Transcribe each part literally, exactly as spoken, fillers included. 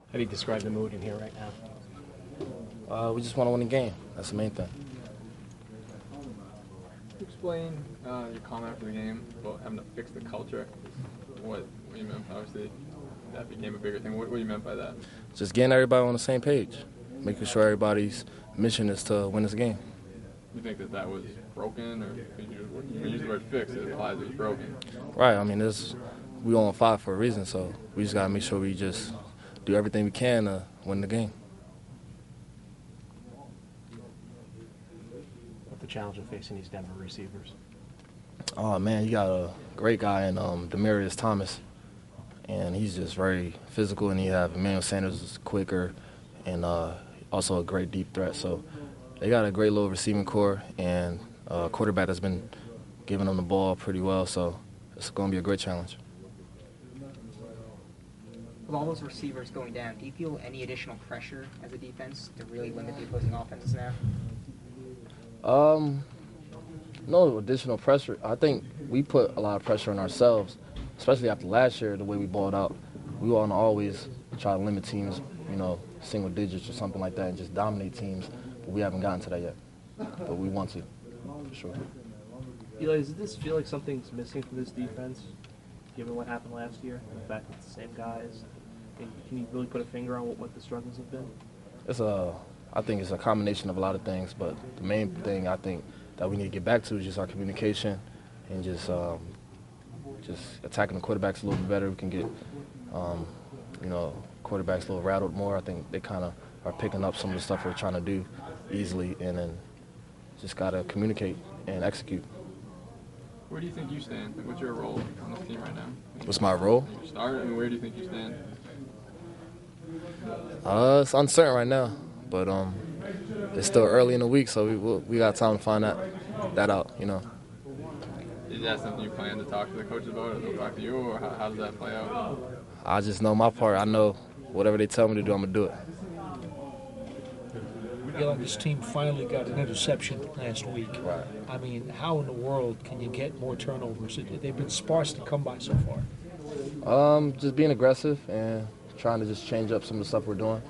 How do you describe the mood in here right now? Uh, we just want to win the game. That's the main thing. Explain uh, your comment after the game about having to fix the culture. What, what you meant? Obviously, that became a bigger thing. What, what you meant by that? Just getting everybody on the same page, making sure everybody's mission is to win this game. You think that that was broken, or when you use the word fix, it implies it was broken? Right. I mean, this we on five for a reason, so we just gotta make sure we just do everything we can to win the game. What the challenge of facing these Denver receivers? Oh man, you got a great guy in um, Demaryius Thomas, and he's just very physical. And you have Emmanuel Sanders is quicker, and uh, also a great deep threat. So they got a great little receiving core and a quarterback that's been giving them the ball pretty well. So it's going to be a great challenge. With all those receivers going down, do you feel any additional pressure as a defense to really limit the opposing offenses now? Um, no additional pressure. I think we put a lot of pressure on ourselves, especially after last year, the way we balled out. We want to always try to limit teams, you know, single digits or something like that and just dominate teams, but we haven't gotten to that yet. But we want to, for sure. Eli, does this feel like something's missing from this defense, given what happened last year? The fact that it's the same guys? Can, can you really put a finger on what, what the struggles have been? It's a, I think it's a combination of a lot of things, but the main thing I think that we need to get back to is just our communication and just um, just attacking the quarterbacks a little bit better. We can get, um, you know, quarterbacks a little rattled more. I think they kind of are picking up some of the stuff we're trying to do easily, and then just got to communicate and execute. Where do you think you stand? Like, what's your role on this team right now? What's my role? You start, and where do you think you stand? Uh, it's uncertain right now, but um, it's still early in the week, so we we'll, we got time to find that that out. You know. Is that something you plan to talk to the coaches about, or they'll talk to you, or how, how does that play out? I just know my part. I know whatever they tell me to do, I'm gonna do it. Eli, this team finally got an interception last week. Right. I mean, how in the world can you get more turnovers? They've been sparse to come by so far. Um, just being aggressive and trying to just change up some of the stuff we're doing.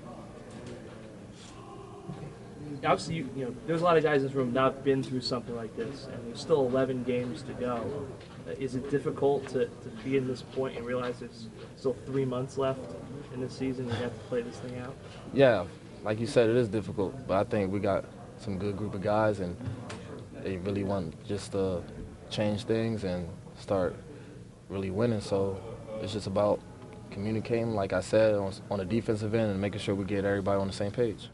Obviously, you, you know, there's a lot of guys in this room not been through something like this, and there's still eleven games to go. Uh, Is it difficult to, to be in this point and realize there's still three months left in the season? You have to play this thing out. Yeah, like you said, it is difficult, but I think we got some good group of guys, and they really want just to change things and start really winning. So it's just about communicating, like I said, on, on the defensive end and making sure we get everybody on the same page.